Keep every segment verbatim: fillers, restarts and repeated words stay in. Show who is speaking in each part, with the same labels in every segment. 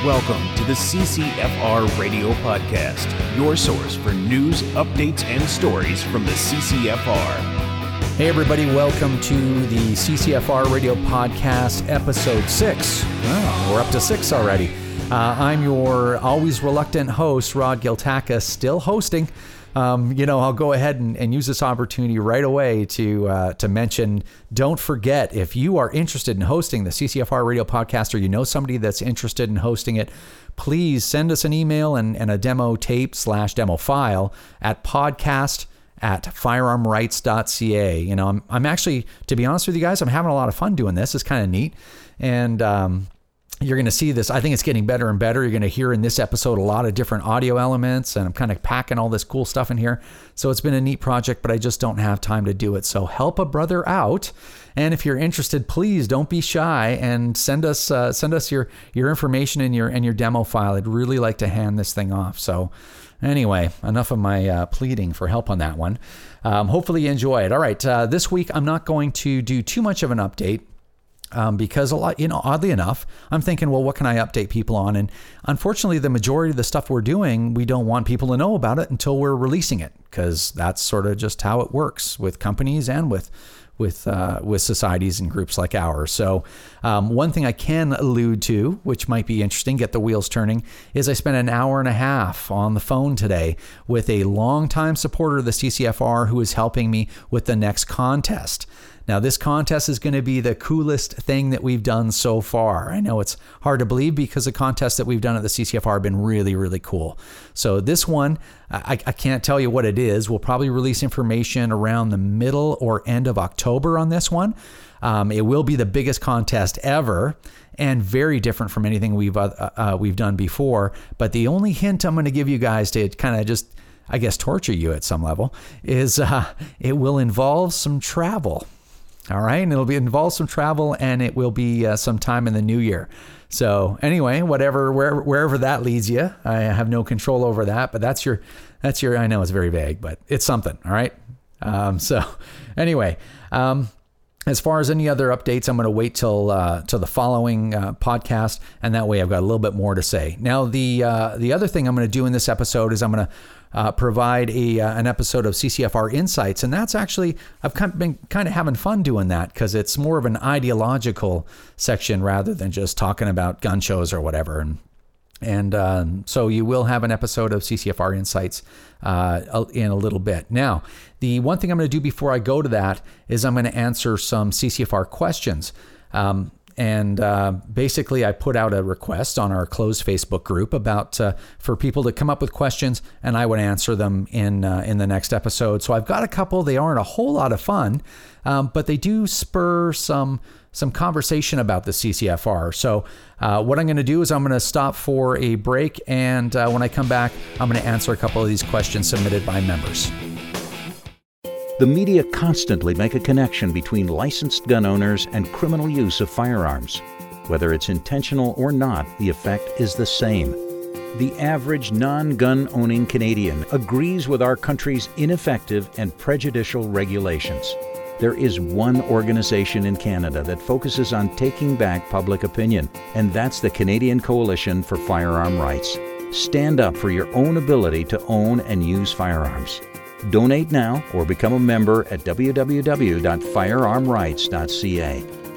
Speaker 1: welcome to the C C F R Radio Podcast, your source for news, updates, and stories from the C C F R.
Speaker 2: Hey everybody, welcome to the C C F R Radio Podcast, episode six. Oh, we're up to six already. Uh, I'm your always reluctant host, Rod Giltakas, still hosting. Um, you know, I'll go ahead and, and use this opportunity right away to uh, to mention, don't forget, if you are interested in hosting the C C F R Radio Podcast, or you know somebody that's interested in hosting it, please send us an email and, and a demo tape slash demo file at podcast at firearm rights dot c a. You know, I'm, I'm actually, to be honest with you guys, I'm having a lot of fun doing this. It's kind of neat. And, um, you're going to see this. I think it's getting better and better. You're going to hear in this episode a lot of different audio elements, and I'm kind of packing all this cool stuff in here. So it's been a neat project, but I just don't have time to do it. So help a brother out. And if you're interested, please don't be shy and send us uh, send us your your information and your and your demo file. I'd really like to hand this thing off. So anyway, enough of my uh, pleading for help on that one. Um, hopefully you enjoy it. All right, uh, this week I'm not going to do too much of an update. Um, because a lot, you know, oddly enough, I'm thinking, well, what can I update people on? And unfortunately, the majority of the stuff we're doing, we don't want people to know about it until we're releasing it, because that's sort of just how it works with companies and with with uh, with societies and groups like ours. So um, one thing I can allude to, which might be interesting, get the wheels turning, is I spent an hour and a half on the phone today with a longtime supporter of the C C F R who is helping me with the next contest. Now, this contest is going to be the coolest thing that we've done so far. I know it's hard to believe because the contests that we've done at the C C F R have been really, really cool. So this one, I, I can't tell you what it is. We'll probably release information around the middle or end of October on this one. Um, it will be the biggest contest ever and very different from anything we've uh, uh, we've done before. But the only hint I'm going to give you guys to kind of just, I guess, torture you at some level is uh, it will involve some travel. All right. And it'll be involve some travel, and it will be uh, sometime in the new year. So anyway, whatever, wherever, wherever that leads you, I have no control over that, but that's your, that's your, I know it's very vague, but it's something. All right. Um, so anyway, um, as far as any other updates, I'm going to wait till, uh, till the following uh, podcast. And that way I've got a little bit more to say. Now, the, uh, the other thing I'm going to do in this episode is I'm going to Uh, provide a uh, an episode of C C F R Insights, and that's actually, I've kind of been kind of having fun doing that because it's more of an ideological section rather than just talking about gun shows or whatever. And and um, so you will have an episode of C C F R Insights uh, in a little bit. Now, the one thing I'm going to do before I go to that is I'm going to answer some C C F R questions. Um, And uh, basically, I put out a request on our closed Facebook group about uh, for people to come up with questions, and I would answer them in uh, in the next episode. So I've got a couple. They aren't a whole lot of fun, um, but they do spur some some conversation about the C C F R. So uh, what I'm going to do is I'm going to stop for a break, and uh, when I come back, I'm going to answer a couple of these questions submitted by members.
Speaker 3: The media constantly make a connection between licensed gun owners and criminal use of firearms. Whether it's intentional or not, the effect is the same. The average non-gun owning Canadian agrees with our country's ineffective and prejudicial regulations. There is one organization in Canada that focuses on taking back public opinion, and that's the Canadian Coalition for Firearm Rights. Stand up for your own ability to own and use firearms. Donate now or become a member at w w w dot firearm rights dot c a.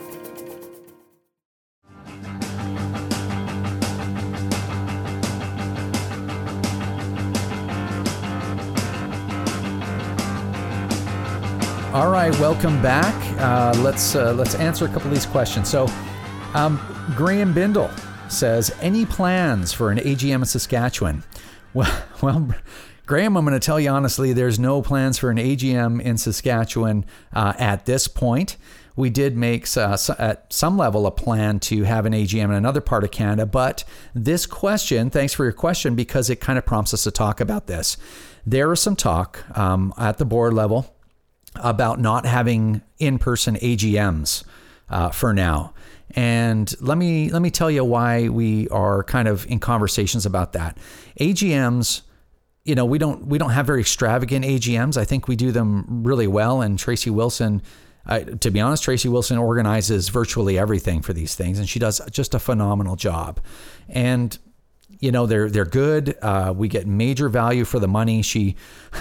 Speaker 2: All right, welcome back. Uh, let's uh, let's answer a couple of these questions. So, um, Graham Bindle says, any plans for an A G M in Saskatchewan? Well, well. Graham, I'm going to tell you honestly, there's no plans for an A G M in Saskatchewan uh, at this point. We did make uh, at some level a plan to have an A G M in another part of Canada, but this question, thanks for your question, because it kind of prompts us to talk about this. There is some talk um, at the board level about not having in-person A G Ms uh, for now. And let me let me tell you why we are kind of in conversations about that. A G Ms, you know, we don't we don't have very extravagant A G Ms. I think we do them really well. And Tracy Wilson I, to be honest, Tracy Wilson organizes virtually everything for these things, and she does just a phenomenal job. And you know, they're they're good. Uh, we get major value for the money. She,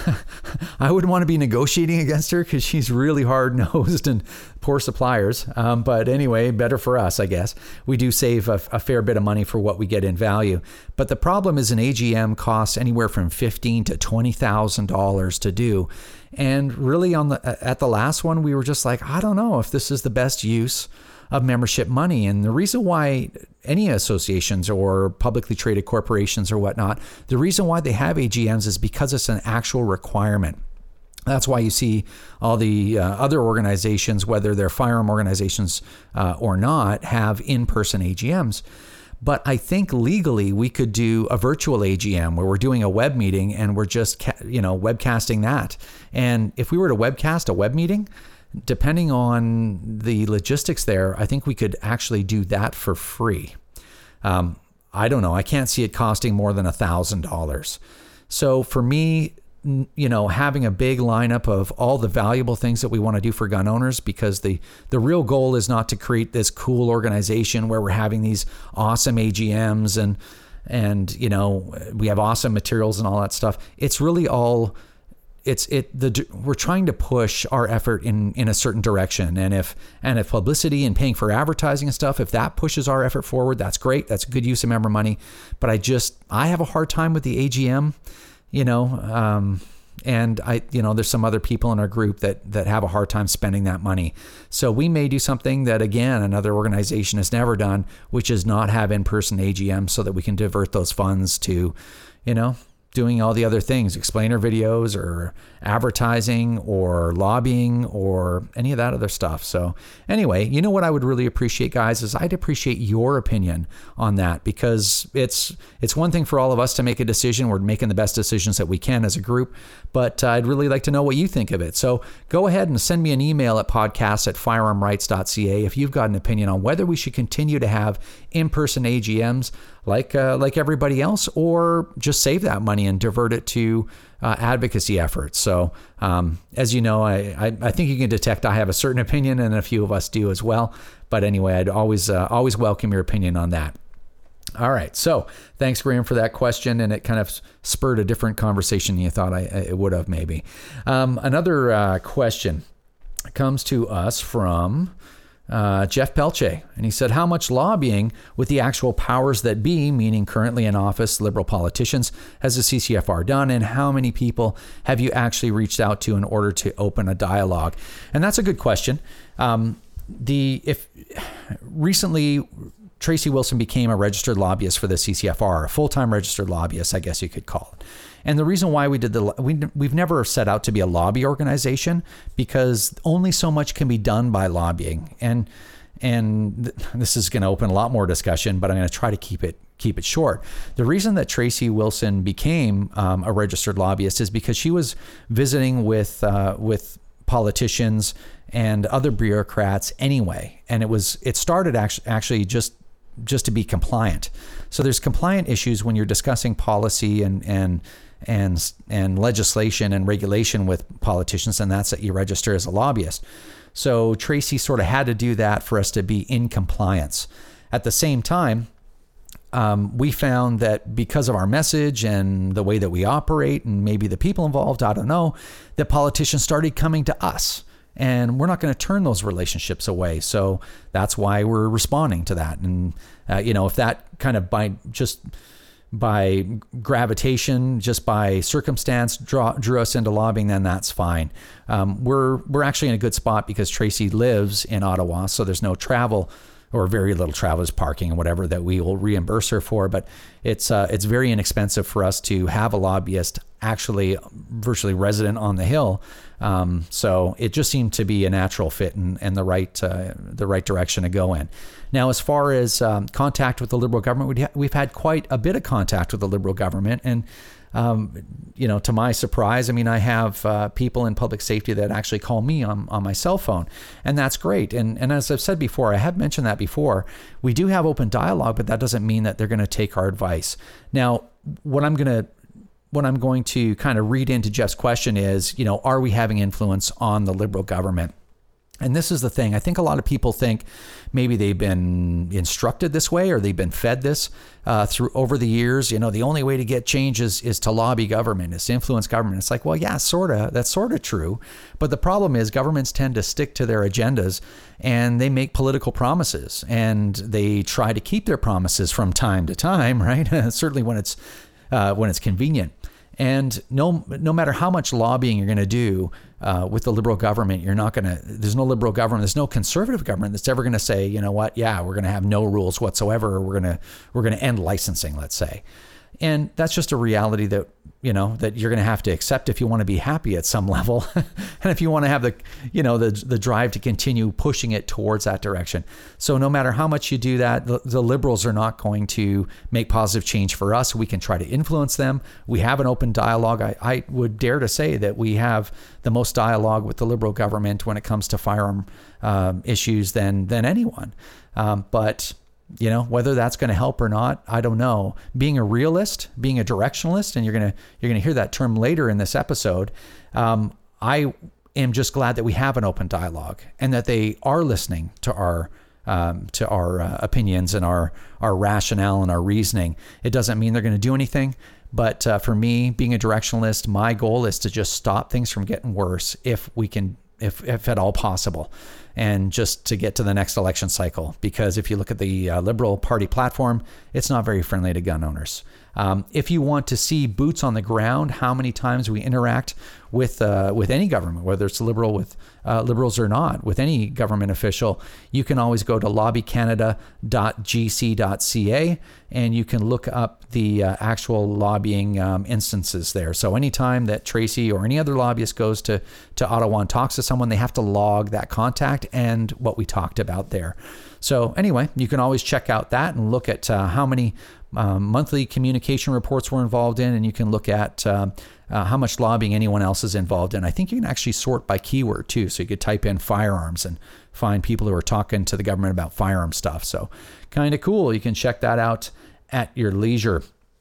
Speaker 2: I wouldn't want to be negotiating against her because she's really hard nosed and poor suppliers. Um, but anyway, better for us, I guess. We do save a, a fair bit of money for what we get in value. But the problem is an A G M costs anywhere from fifteen to twenty thousand dollars to do. And really, on the at the last one, we were just like, I don't know if this is the best use of membership money. And the reason why any associations or publicly traded corporations or whatnot, the reason why they have A G Ms is because it's an actual requirement. That's why you see all the uh, other organizations, whether they're firearm organizations uh, or not, have in-person A G Ms. But I think legally we could do a virtual A G M where we're doing a web meeting and we're just, you know, webcasting that. And if we were to webcast a web meeting, depending on the logistics there, I think we could actually do that for free. Um, I don't know. I can't see it costing more than a thousand dollars. So for me, you know, having a big lineup of all the valuable things that we want to do for gun owners, because the, the real goal is not to create this cool organization where we're having these awesome A G Ms and, and, you know, we have awesome materials and all that stuff. It's really all It's it the we're trying to push our effort in, in a certain direction, and if and if publicity and paying for advertising and stuff, if that pushes our effort forward, that's great. That's good use of member money. But I just I have a hard time with the A G M, you know, um, and I you know there's some other people in our group that that have a hard time spending that money. So we may do something that again another organization has never done, which is not have in-person A G M, so that we can divert those funds to, you know, doing all the other things, explainer videos or advertising or lobbying or any of that other stuff. So anyway, you know what I would really appreciate, guys, is I'd appreciate your opinion on that, because it's it's one thing for all of us to make a decision. We're making the best decisions that we can as a group, but uh, I'd really like to know what you think of it. So go ahead and send me an email at podcast at firearm rights dot c a if you've got an opinion on whether we should continue to have in-person A G Ms like uh, like everybody else, or just save that money and divert it to uh, advocacy efforts. So um, as you know, I, I I think you can detect I have a certain opinion, and a few of us do as well. But anyway, I'd always uh, always welcome your opinion on that. All right. So thanks, Graham, for that question. And it kind of spurred a different conversation than you thought I, it would have maybe. Um, another uh, question comes to us from Uh, Jeff Pelche, and he said, how much lobbying with the actual powers that be, meaning currently in office liberal politicians, has the C C F R done, and how many people have you actually reached out to in order to open a dialogue? And that's a good question. Um, the if recently Tracy Wilson became a registered lobbyist for the C C F R, a full-time registered lobbyist, I guess you could call it. And the reason why we did the, we, we've never set out to be a lobby organization, because only so much can be done by lobbying. And, and th- this is going to open a lot more discussion, but I'm going to try to keep it, keep it short. The reason that Tracy Wilson became um, a registered lobbyist is because she was visiting with, uh, with politicians and other bureaucrats anyway. And it was, it started actually, actually just, just to be compliant. So there's compliant issues when you're discussing policy and, and, and and legislation and regulation with politicians, and that's that you register as a lobbyist. So Tracy sort of had to do that for us to be in compliance. At the same time, um, we found that because of our message and the way that we operate and maybe the people involved, I don't know, that politicians started coming to us. And we're not going to turn those relationships away. So that's why we're responding to that. And, uh, you know, if that kind of by just by gravitation, just by circumstance, draw, drew us into lobbying, then that's fine. Um, we're we're actually in a good spot because Tracy lives in Ottawa, so there's no travel or very little travel, is parking and whatever that we will reimburse her for. But it's uh, it's very inexpensive for us to have a lobbyist actually virtually resident on the Hill. Um, so it just seemed to be a natural fit and, and the right uh, the right direction to go in. Now, as far as um, contact with the Liberal government, we'd ha- we've had quite a bit of contact with the Liberal government. And, um, you know, to my surprise, I mean, I have uh, people in public safety that actually call me on, on my cell phone, and that's great. And, and as I've said before, I have mentioned that before, we do have open dialogue, but that doesn't mean that they're going to take our advice. Now, what I'm going to what I'm going to kind of read into Jeff's question is, you know, are we having influence on the Liberal government? And this is the thing. I think a lot of people think maybe they've been instructed this way or they've been fed this uh, through over the years. You know, the only way to get change is, is to lobby government, is to influence government. It's like, well, yeah, sort of. That's sort of true. But the problem is governments tend to stick to their agendas and they make political promises and they try to keep their promises from time to time, right? Certainly when it's uh, when it's convenient. And no, no matter how much lobbying you're going to do uh, with the Liberal government, you're not going to, there's no Liberal government, there's no Conservative government that's ever going to say, you know what, yeah, we're going to have no rules whatsoever. Or we're going to, we're going to end licensing, let's say. And that's just a reality that, you know, that you're going to have to accept if you want to be happy at some level. And if you want to have the, you know, the the drive to continue pushing it towards that direction. So no matter how much you do that, the, the Liberals are not going to make positive change for us. We can try to influence them. We have an open dialogue. I, I would dare to say that we have the most dialogue with the Liberal government when it comes to firearm um, issues than, than anyone. Um, but You know, whether that's going to help or not, I don't know. Being a realist, being a directionalist, and you're gonna you're gonna hear that term later in this episode. Um, I am just glad that we have an open dialogue and that they are listening to our um, to our uh, opinions and our our rationale and our reasoning. It doesn't mean they're going to do anything, but uh, for me, being a directionalist, my goal is to just stop things from getting worse if we can, if if at all possible. And just to get to the next election cycle. Because if you look at the uh, Liberal Party platform, it's not very friendly to gun owners. Um, if you want to see boots on the ground, how many times we interact with uh, with any government, whether it's liberal with uh, liberals or not, with any government official, you can always go to lobby canada dot g c dot c a and you can look up the uh, actual lobbying um, instances there. So anytime that Tracy or any other lobbyist goes to, to Ottawa and talks to someone, they have to log that contact and what we talked about there. So anyway, you can always check out that and look at uh, how many um, monthly communication reports we're involved in, and you can look at uh, uh, how much lobbying anyone else is involved in. I think you can actually sort by keyword too. So you could type in firearms and find people who are talking to the government about firearm stuff. So kind of cool. You can check that out at your leisure.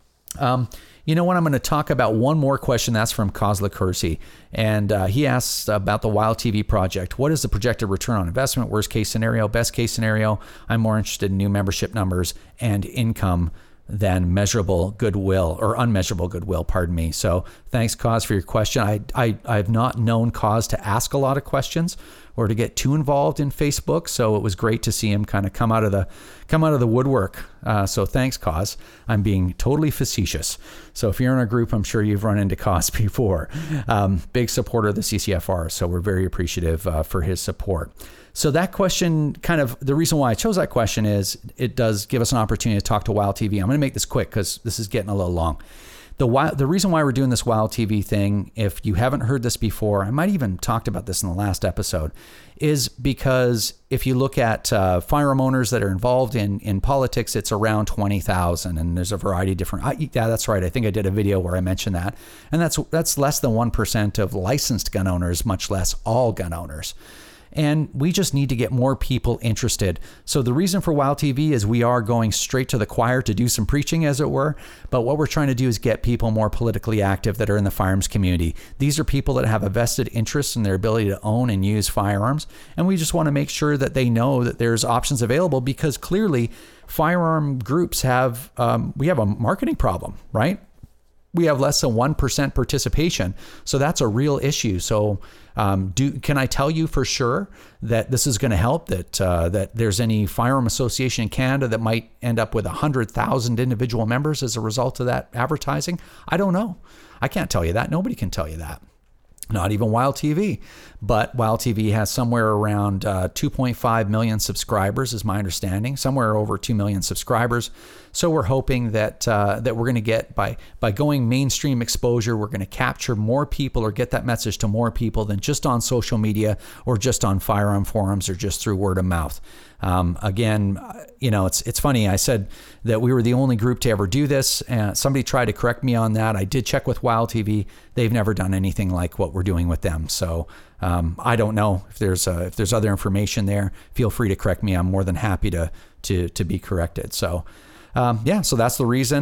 Speaker 2: Um, You know what? I'm going to talk about one more question. That's from Kozla Kersey. And uh, he asks about the Wild T V project. What is the projected return on investment? Worst case scenario, best case scenario? I'm more interested in new membership numbers and income than measurable goodwill or unmeasurable goodwill, pardon me. So thanks, Koz, for your question. I, I, I've not known Koz to ask a lot of questions or to get too involved in Facebook. So it was great to see him kind of come out of the come out of the woodwork. Uh, so thanks, Koz. I'm being totally facetious. So if you're in our group, I'm sure you've run into Koz before. Um, big supporter of the C C F R. So we're very appreciative uh, for his support. So that question, kind of the reason why I chose that question is it does give us an opportunity to talk to Wild T V. I'm going to make this quick because this is getting a little long. The the reason why we're doing this Wild T V thing, if you haven't heard this before, I might even talked about this in the last episode, is because if you look at uh, firearm owners that are involved in in politics, it's around twenty thousand, and there's a variety of different. I, yeah, that's right. I think I did a video where I mentioned that, and that's that's less than one percent of licensed gun owners, much less all gun owners. And we just need to get more people interested. So the reason for Wild T V is we are going straight to the choir to do some preaching, as it were. But what we're trying to do is get people more politically active that are in the firearms community. These are people that have a vested interest in their ability to own and use firearms. And we just want to make sure that they know that there's options available, because clearly firearm groups have, um, we have a marketing problem, right? We have less than one percent participation. So that's a real issue. So um, do can I tell you for sure that this is going to help, that uh, that there's any firearm association in Canada that might end up with one hundred thousand individual members as a result of that advertising? I don't know. I can't tell you that. Nobody can tell you that. Not even Wild T V. But Wild T V has somewhere around uh, two point five million subscribers, is my understanding, somewhere over two million subscribers. So we're hoping that uh, that we're going to get, by by going mainstream exposure, we're going to capture more people or get that message to more people than just on social media or just on firearm forums or just through word of mouth. Um, again, you know, it's it's funny. I said that we were the only group to ever do this, and somebody tried to correct me on that. I did check with Wild T V. They've never done anything like what we're doing with them. So um, I don't know if there's uh, if there's other information there. Feel free to correct me. I'm more than happy to to to be corrected. So um, yeah, so that's the reason.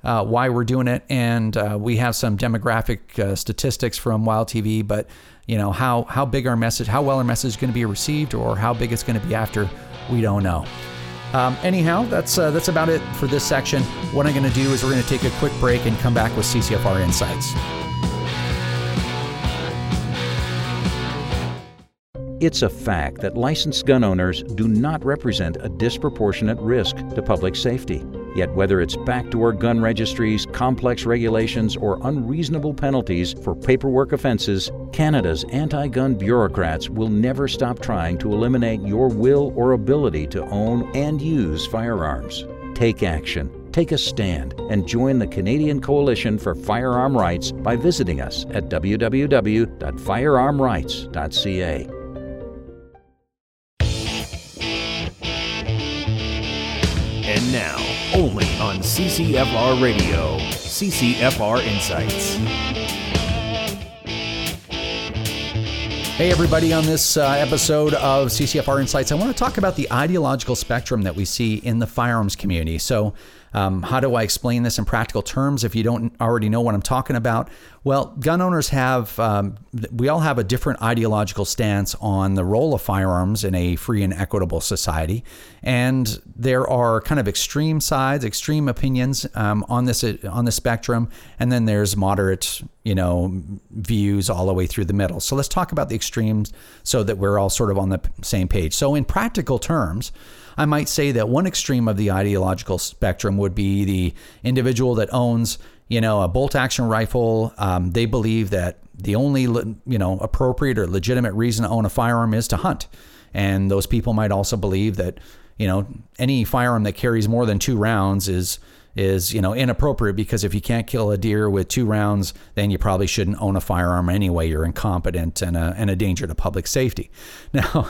Speaker 2: uh, why we're doing it, and uh, we have some demographic uh, statistics from Wild T V, but you know, how, how big our message, how well our message is going to be received, or how big it's going to be after, we don't know. Um, anyhow, that's uh, that's about it for this section. What I'm going to do is we're going to take a quick break and come back with C C F R Insights.
Speaker 3: It's a fact that licensed gun owners do not represent a disproportionate risk to public safety. Yet whether it's backdoor gun registries, complex regulations, or unreasonable penalties for paperwork offenses, Canada's anti-gun bureaucrats will never stop trying to eliminate your will or ability to own and use firearms. Take action, take a stand, and join the Canadian Coalition for Firearm Rights by visiting us at w w w dot firearm rights dot c a.
Speaker 1: And now, only on C C F R Radio, C C F R Insights.
Speaker 2: Hey everybody, on this uh, episode of C C F R Insights, I want to talk about the ideological spectrum that we see in the firearms community. So um, how do I explain this in practical terms if you don't already know what I'm talking about? Well, gun owners have, um, we all have a different ideological stance on the role of firearms in a free and equitable society. And there are kind of extreme sides, extreme opinions um, on this on the spectrum. And then there's moderate, you know, views all the way through the middle. So let's talk about the extremes so that we're all sort of on the same page. So in practical terms, I might say that one extreme of the ideological spectrum would be the individual that owns, you know, a bolt action rifle. Um, they believe that the only, you know, appropriate or legitimate reason to own a firearm is to hunt. And those people might also believe that, you know, any firearm that carries more than two rounds is, is, you know, inappropriate, because if you can't kill a deer with two rounds, then you probably shouldn't own a firearm anyway. You're incompetent and a, and a danger to public safety. Now,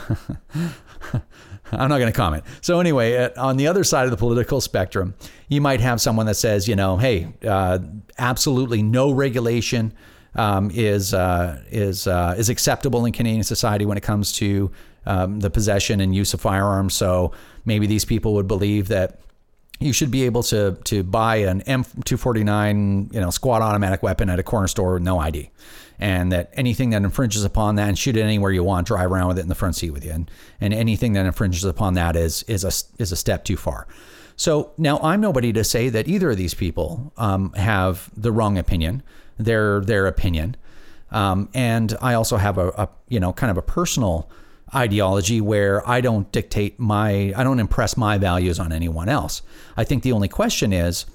Speaker 2: I'm not going to comment. So anyway, on the other side of the political spectrum, you might have someone that says, you know, hey, uh, absolutely no regulation um, is uh, is uh, is acceptable in Canadian society when it comes to um, the possession and use of firearms. So maybe these people would believe that you should be able to to buy an M two forty-nine, you know, squad automatic weapon at a corner store with no I D, and that anything that infringes upon that, and shoot it anywhere you want, drive around with it in the front seat with you, and, and anything that infringes upon that is is a is a step too far. So now I'm nobody to say that either of these people um, have the wrong opinion. They're their opinion, um, and I also have a, a you know kind of a personal ideology where I don't dictate my, I don't impress my values on anyone else. I think the only question is,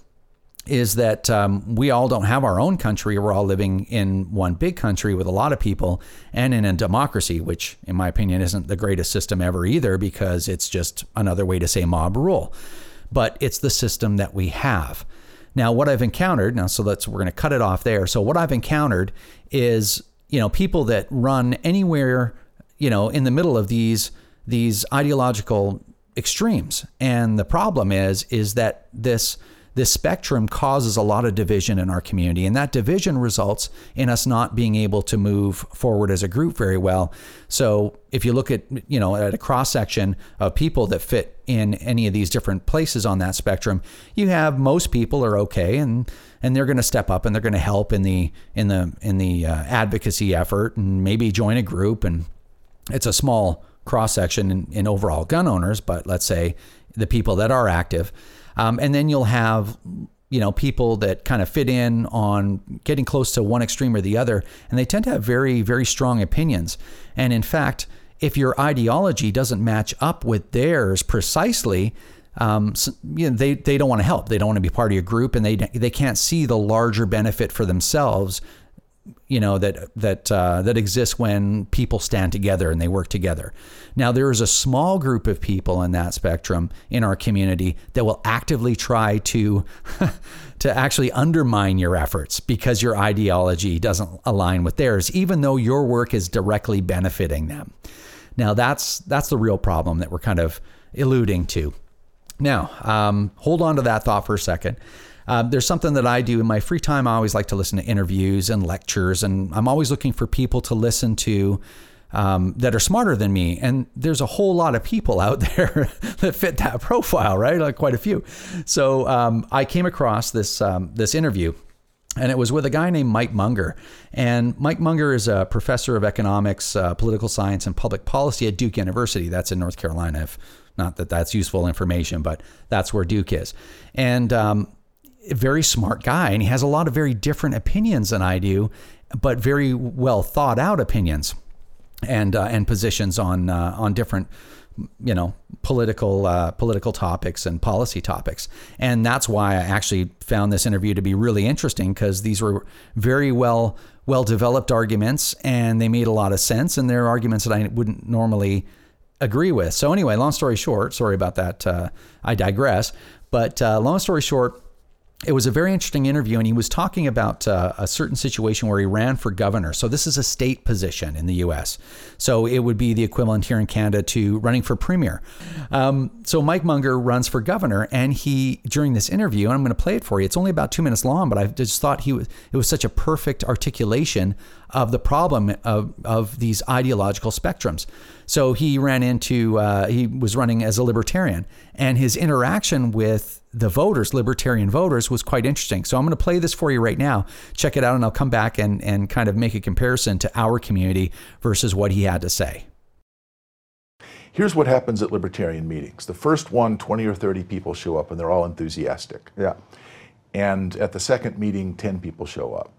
Speaker 2: is that um, we all don't have our own country. We're all living in one big country with a lot of people and in a democracy, which in my opinion isn't the greatest system ever either, because it's just another way to say mob rule. But it's the system that we have. Now, what I've encountered, now, so let's, we're going to cut it off there. So what I've encountered is, you know, people that run anywhere, you know, in the middle of these these ideological extremes. And the problem is, is that this this spectrum causes a lot of division in our community. And that division results in us not being able to move forward as a group very well. So if you look at, you know, at a cross section of people that fit in any of these different places on that spectrum, you have most people are okay, and and they're going to step up and they're going to help in the in the in the uh, advocacy effort, and maybe join a group. And it's a small cross section in, in overall gun owners, but let's say the people that are active. Um, and then you'll have, you know, people that kind of fit in on getting close to one extreme or the other, and they tend to have very, very strong opinions. And in fact, if your ideology doesn't match up with theirs precisely, um, so, you know, they, they don't want to help. They don't want to be part of your group, and they they can't see the larger benefit for themselves, you know, that that uh, that exists when people stand together and they work together. Now, there is a small group of people in that spectrum in our community that will actively try to to actually undermine your efforts because your ideology doesn't align with theirs, even though your work is directly benefiting them. Now, that's that's the real problem that we're kind of alluding to. Now, um, hold on to that thought for a second. Uh, there's something that I do in my free time. I always like to listen to interviews and lectures, and I'm always looking for people to listen to um, that are smarter than me. And there's a whole lot of people out there that fit that profile, right? Like quite a few. So um, I came across this um, this interview, and it was with a guy named Mike Munger. And Mike Munger is a professor of economics, uh, political science, and public policy at Duke University. That's in North Carolina. If not that that's useful information, but that's where Duke is. And um, a very smart guy. And he has a lot of very different opinions than I do, but very well thought out opinions and uh, and positions on uh, on different, you know, political uh, political topics and policy topics. And that's why I actually found this interview to be really interesting, because these were very well well developed arguments, and they made a lot of sense, and they're arguments that I wouldn't normally agree with. So anyway, long story short, sorry about that. Uh, I digress. But uh, long story short, it was a very interesting interview, and he was talking about uh, a certain situation where he ran for governor. So this is a state position in the U S. So it would be the equivalent here in Canada to running for premier. Um, so Mike Munger runs for governor, and he, during this interview, and I'm going to play it for you. It's only about two minutes long, but I just thought he was, it was such a perfect articulation of the problem of, of these ideological spectrums. So he ran into, uh, he was running as a libertarian, and his interaction with the voters, libertarian voters, was quite interesting. So I'm going to play this for you right now. Check it out, and I'll come back and, and kind of make a comparison to our community versus what he had to say.
Speaker 4: Here's what happens at libertarian meetings. The first one, twenty or thirty people show up, and they're all enthusiastic.
Speaker 5: Yeah.
Speaker 4: And at the second meeting, ten people show up.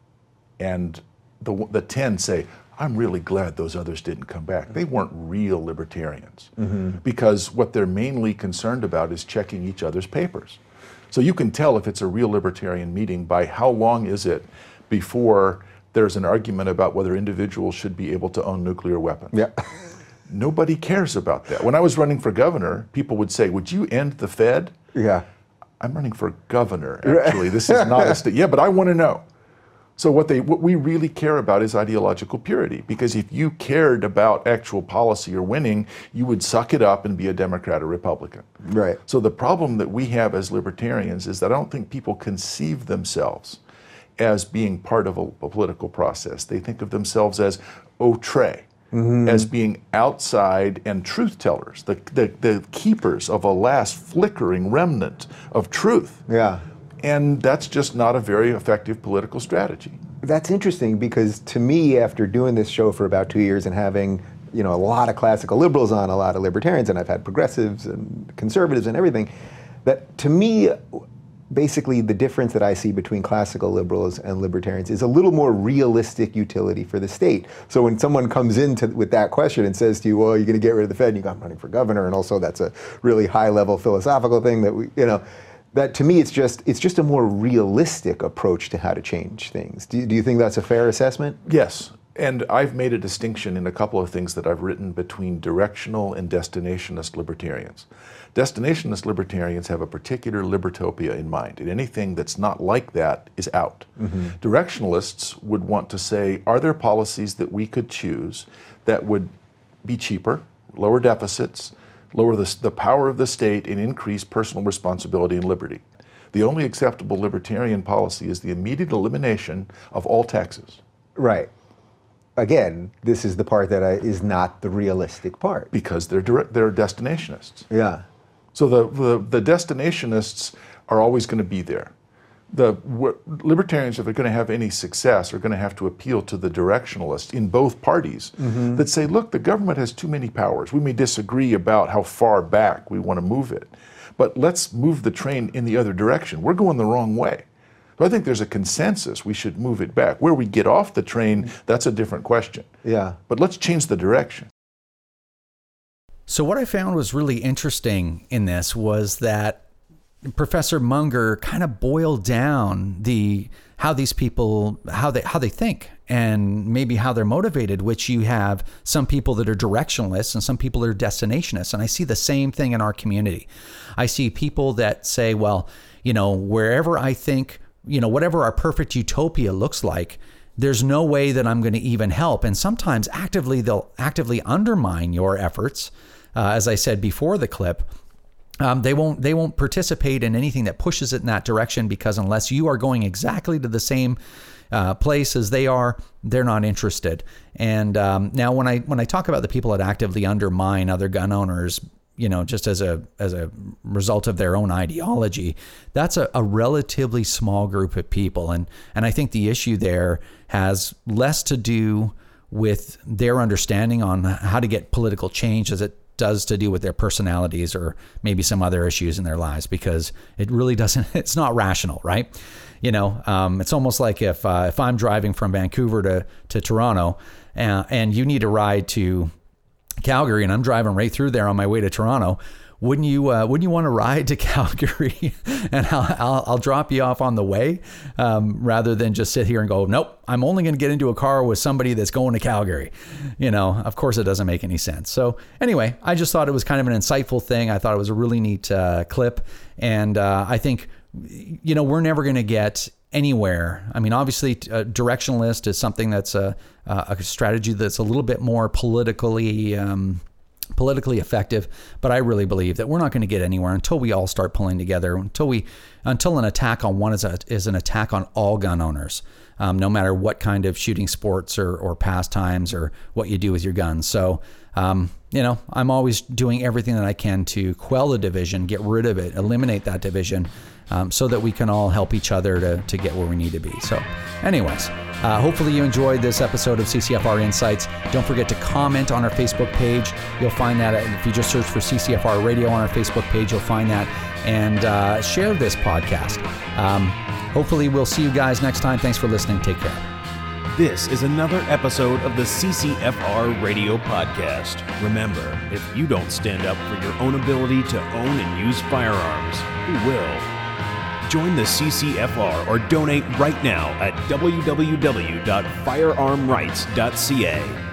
Speaker 4: And the, the ten say, I'm really glad those others didn't come back. They weren't real libertarians, mm-hmm. because what they're mainly concerned about is checking each other's papers. So you can tell if it's a real libertarian meeting by how long is it before there's an argument about whether individuals should be able to own nuclear weapons.
Speaker 5: Yeah.
Speaker 4: Nobody cares about that. When I was running for governor, people would say, would you end the Fed?
Speaker 5: Yeah.
Speaker 4: I'm running for governor, actually. This is not a state. Yeah, but I want to know. So what they, what we really care about is ideological purity, because if you cared about actual policy or winning, you would suck it up and be a Democrat or Republican.
Speaker 5: Right.
Speaker 4: So the problem that we have as libertarians is that I don't think people conceive themselves as being part of a, a political process. They think of themselves as outre, mm-hmm. as being outside and truth tellers, the, the, the keepers of a last flickering remnant of truth.
Speaker 5: Yeah.
Speaker 4: And that's just not a very effective political strategy.
Speaker 5: That's interesting, because to me, after doing this show for about two years and having, you know, a lot of classical liberals on, a lot of libertarians, and I've had progressives and conservatives and everything, that to me, basically the difference that I see between classical liberals and libertarians is a little more realistic utility for the state. So when someone comes in to, with that question and says to you, well, you're going to get rid of the Fed, and you go, I'm running for governor, and also that's a really high-level philosophical thing that we, you know, that to me, it's just it's just a more realistic approach to how to change things. Do you, do you think that's a fair assessment?
Speaker 4: Yes, and I've made a distinction in a couple of things that I've written between directional and destinationist libertarians. Destinationist libertarians have a particular libertopia in mind, and anything that's not like that is out. Mm-hmm. Directionalists would want to say, are there policies that we could choose that would be cheaper, lower deficits, lower the, the power of the state, and increase personal responsibility and liberty? The only acceptable libertarian policy is the immediate elimination of all taxes.
Speaker 5: Right. Again, this is the part that I, is not the realistic part.
Speaker 4: Because they're direct, they're destinationists.
Speaker 5: Yeah.
Speaker 4: So the, the, the destinationists are always going to be there. The w- libertarians, if they're going to have any success, are going to have to appeal to the directionalists in both parties, mm-hmm. that say, look, the government has too many powers. We may disagree about how far back we want to move it, but let's move the train in the other direction. We're going the wrong way. So I think there's a consensus we should move it back. Where we get off the train, that's a different question.
Speaker 5: Yeah.
Speaker 4: But let's change the direction.
Speaker 2: So what I found was really interesting in this was that Professor Munger kind of boiled down the how these people how they how they think and maybe how they're motivated, which you have some people that are directionalists and some people that are destinationists. And I see the same thing in our community. I see people that say, well, you know, wherever I think, you know, whatever our perfect utopia looks like, there's no way that I'm going to even help. And sometimes actively they'll actively undermine your efforts. Uh, as I said before the clip, Um, they won't they won't participate in anything that pushes it in that direction, because unless you are going exactly to the same uh, place as they are, they're not interested. And um, now when I when I talk about the people that actively undermine other gun owners, you know, just as a as a result of their own ideology, that's a, a relatively small group of people. And and I think the issue there has less to do with their understanding on how to get political change as it does to do with their personalities or maybe some other issues in their lives, because it really doesn't, it's not rational, right? You know, um, it's almost like if uh, if I'm driving from Vancouver to, to Toronto uh, and you need a ride to Calgary and I'm driving right through there on my way to Toronto, wouldn't you uh, wouldn't you want to ride to Calgary and I'll, I'll, I'll drop you off on the way um, rather than just sit here and go, nope, I'm only going to get into a car with somebody that's going to Calgary. You know, of course it doesn't make any sense. So anyway, I just thought it was kind of an insightful thing. I thought it was a really neat uh, clip. And uh, I think, you know, we're never going to get anywhere. I mean, obviously, a directionalist is something that's a, a strategy that's a little bit more politically um, politically effective. But I really believe that we're not going to get anywhere until we all start pulling together, until we, until an attack on one is, a, is an attack on all gun owners, um, no matter what kind of shooting sports or, or pastimes or what you do with your guns. So, um, you know, I'm always doing everything that I can to quell the division, get rid of it, eliminate that division, um, so that we can all help each other to, to get where we need to be. So anyways, uh, hopefully you enjoyed this episode of C C F R Insights. Don't forget to comment on our Facebook page. You'll find that if you just search for C C F R Radio on our Facebook page, you'll find that. And uh, share this podcast. Um, hopefully we'll see you guys next time. Thanks for listening. Take care.
Speaker 1: This is another episode of the C C F R Radio Podcast. Remember, if you don't stand up for your own ability to own and use firearms, who will? Join the C C F R or donate right now at w w w dot firearm rights dot c a.